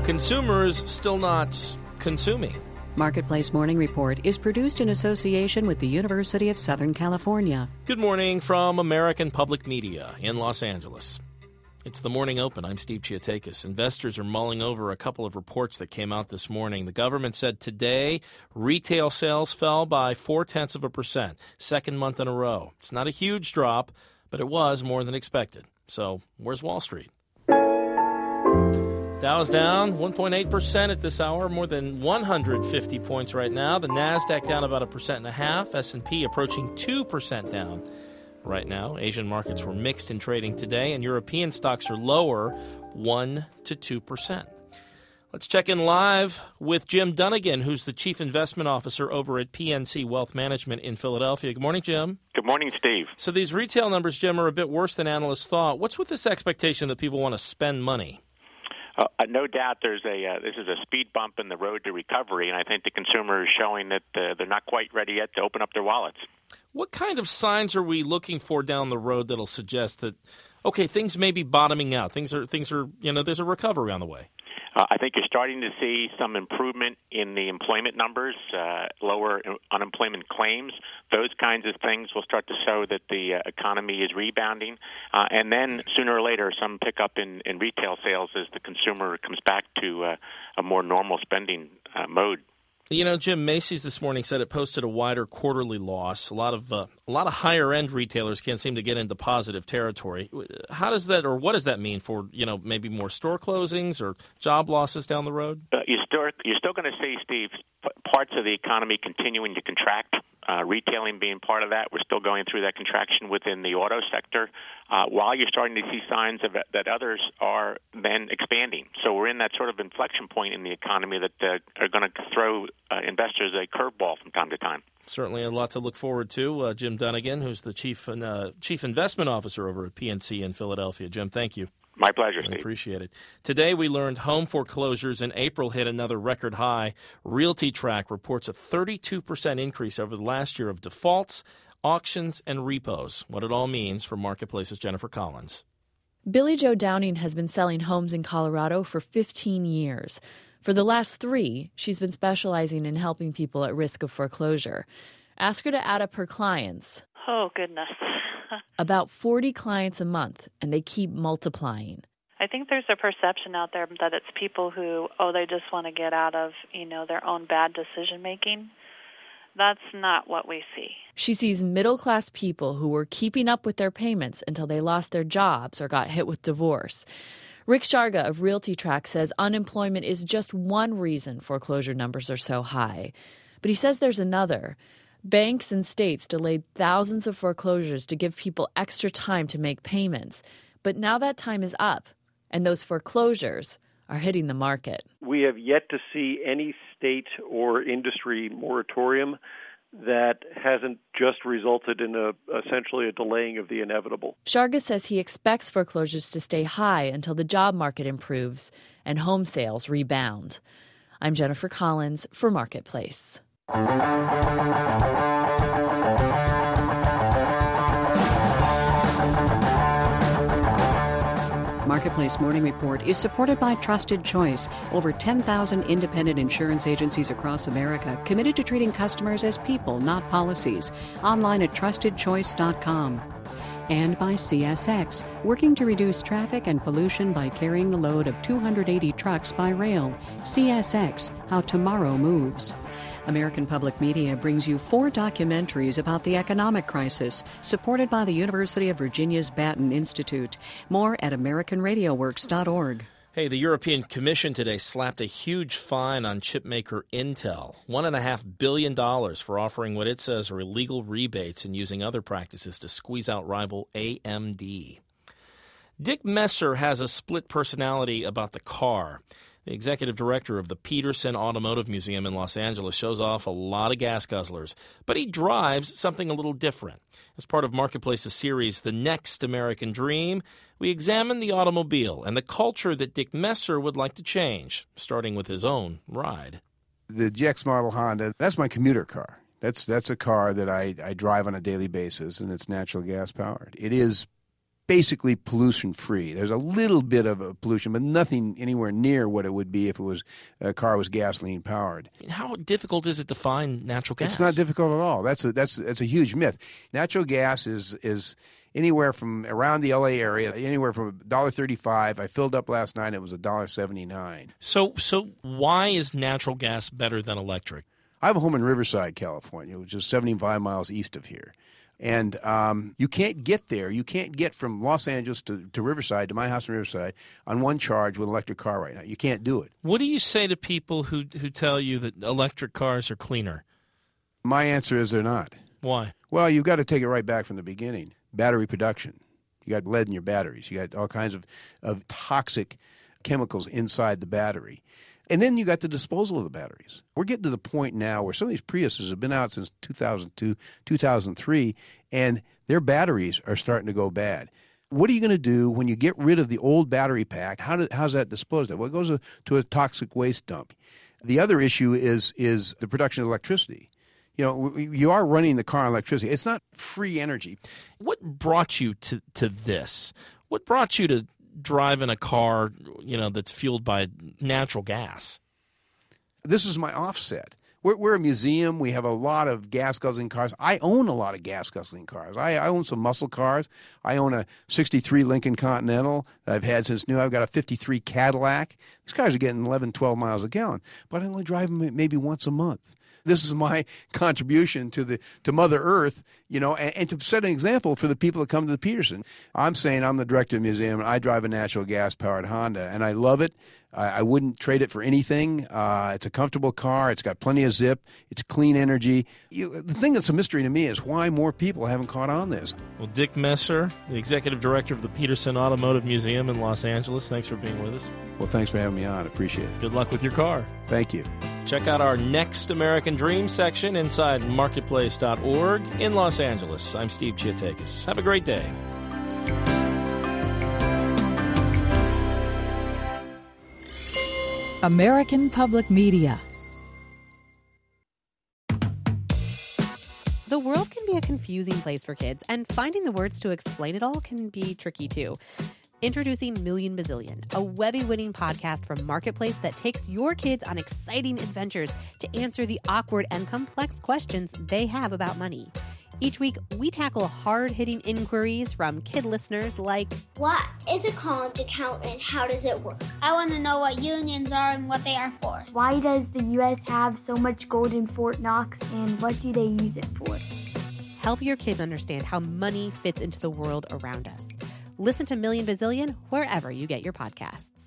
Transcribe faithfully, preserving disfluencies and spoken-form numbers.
consumers still not consuming. Marketplace Morning Report is produced in association with the University of Southern California. Good morning from American Public Media in Los Angeles. It's the Morning Open. I'm Steve Chiatakis. Investors are mulling over a couple of reports that came out this morning. The government said today retail sales fell by four-tenths of a percent, second month in a row. It's not a huge drop, but it was more than expected. So where's Wall Street? Dow is down one point eight percent at this hour, more than one hundred fifty points right now. The NASDAQ down about a percent and a half. S and P approaching two percent down right now. Asian markets were mixed in trading today, and European stocks are lower one to two percent. Let's check in live with Jim Dunnigan, who's the Chief Investment Officer over at P N C Wealth Management in Philadelphia. Good morning, Jim. Good morning, Steve. So these retail numbers, Jim, are a bit worse than analysts thought. What's with this expectation that people want to spend money? Uh, no doubt there's a uh, this is a speed bump in the road to recovery, and I think the consumer is showing that uh, they're not quite ready yet to open up their wallets. What kind of signs are we looking for down the road that'll suggest that, okay, things may be bottoming out, things are things are you know there's a recovery on the way? Uh, I think you're starting to see some improvement in the employment numbers, uh, lower unemployment claims. Those kinds of things will start to show that the uh, economy is rebounding. Uh, and then sooner or later, some pickup in, in retail sales as the consumer comes back to uh, a more normal spending uh, mode. You know, Jim, Macy's this morning said it posted a wider quarterly loss. A lot of uh, a lot of higher-end retailers can't seem to get into positive territory. How does that, or what does that mean for, you know, maybe more store closings or job losses down the road? Uh, you're still, you're still going to see, Steve, parts of the economy continuing to contract, uh, retailing being part of that. We're still going through that contraction within the auto sector, uh, while you're starting to see signs of it, that others are then expanding. So we're in that sort of inflection point in the economy that uh, are going to throw uh, investors a curveball from time to time. Certainly a lot to look forward to. Uh, Jim Dunnigan, who's the Chief uh, Chief Investment Officer over at P N C in Philadelphia. Jim, thank you. My pleasure, Steve. I appreciate it. Today we learned home foreclosures in April hit another record high. RealtyTrac reports a thirty-two percent increase over the last year of defaults, auctions, and repos. What it all means for Marketplace's Jennifer Collins. Billy Joe Downing has been selling homes in Colorado for fifteen years. For the last three, she's been specializing in helping people at risk of foreclosure. Ask her to add up her clients. Oh, goodness. About forty clients a month, and they keep multiplying. I think there's a perception out there that it's people who, oh, they just want to get out of, you know, their own bad decision-making. That's not what we see. She sees middle-class people who were keeping up with their payments until they lost their jobs or got hit with divorce. Rick Sharga of RealtyTrac says unemployment is just one reason foreclosure numbers are so high. But he says there's another. Banks and states delayed thousands of foreclosures to give people extra time to make payments. But now that time is up, and those foreclosures are hitting the market. We have yet to see any state or industry moratorium that hasn't just resulted in a essentially a delaying of the inevitable. Sharga says he expects foreclosures to stay high until the job market improves and home sales rebound. I'm Jennifer Collins for Marketplace. Marketplace Morning Report is supported by Trusted Choice, over ten thousand independent insurance agencies across America committed to treating customers as people, not policies. Online at trusted choice dot com. And by C S X, working to reduce traffic and pollution by carrying the load of two hundred eighty trucks by rail. C S X, how tomorrow moves. American Public Media brings you four documentaries about the economic crisis, supported by the University of Virginia's Batten Institute. More at american radio works dot org. Hey, the European Commission today slapped a huge fine on chipmaker Intel, one point five billion dollars for offering what it says are illegal rebates and using other practices to squeeze out rival A M D. Dick Messer has a split personality about the car. The executive director of the Peterson Automotive Museum in Los Angeles shows off a lot of gas guzzlers, but he drives something a little different. As part of Marketplace's series, The Next American Dream, we examine the automobile and the culture that Dick Messer would like to change, starting with his own ride. The G X model Honda, that's my commuter car. That's that's a car that I, I drive on a daily basis, and it's natural gas powered. It is basically pollution-free. There's a little bit of a pollution, but nothing anywhere near what it would be if it was a car was gasoline-powered. How difficult is it to find natural gas? It's not difficult at all. That's a that's that's a huge myth. Natural gas is is anywhere from around the L A area, anywhere from one dollar thirty-five. I filled up last night; it was one dollar seventy-nine. So so why is natural gas better than electric? I have a home in Riverside, California, which is seventy-five miles east of here. And um, you can't get there. You can't get from Los Angeles to, to Riverside, to my house in Riverside, on one charge with an electric car right now. You can't do it. What do you say to people who, who tell you that electric cars are cleaner? My answer is they're not. Why? Well, you've got to take it right back from the beginning. Battery production. You got lead in your batteries. You got all kinds of, of toxic chemicals inside the battery. And then you got the disposal of the batteries. We're getting to the point now where some of these Priuses have been out since two thousand two, two thousand three, and their batteries are starting to go bad. What are you going to do when you get rid of the old battery pack? How do, how's that disposed of? Well, it goes to, to a toxic waste dump. The other issue is is the production of electricity. You know, you are running the car on electricity. It's not free energy. What brought you to, to this? What brought you to driving a car, you know, that's fueled by natural gas? This is my offset. We're, we're a museum. We have a lot of gas-guzzling cars. I own a lot of gas-guzzling cars. I, I own some muscle cars. I own a sixty-three Lincoln Continental that I've had since new. I've got a fifty-three Cadillac. These cars are getting eleven, twelve miles a gallon, but I only drive them maybe once a month. This is my contribution to the to Mother Earth, you know, and, and to set an example for the people that come to the Petersen. I'm saying I'm the director of the museum, and I drive a natural gas-powered Honda, and I love it. I, I wouldn't trade it for anything. Uh, it's a comfortable car. It's got plenty of zip. It's clean energy. You, the thing that's a mystery to me is why more people haven't caught on this. Well, Dick Messer, the executive director of the Petersen Automotive Museum in Los Angeles, thanks for being with us. Well, thanks for having me on. I appreciate it. Good luck with your car. Thank you. Check out our Next American Dream section inside marketplace dot org in Los Angeles. I'm Steve Chiatakis. Have a great day. American Public Media. The world can be a confusing place for kids, and finding the words to explain it all can be tricky too. Introducing Million Bazillion, a Webby-winning podcast from Marketplace that takes your kids on exciting adventures to answer the awkward and complex questions they have about money. Each week, we tackle hard-hitting inquiries from kid listeners like, what is a college account and how does it work? I want to know what unions are and what they are for. Why does the U S have so much gold in Fort Knox and what do they use it for? Help your kids understand how money fits into the world around us. Listen to Million Bazillion wherever you get your podcasts.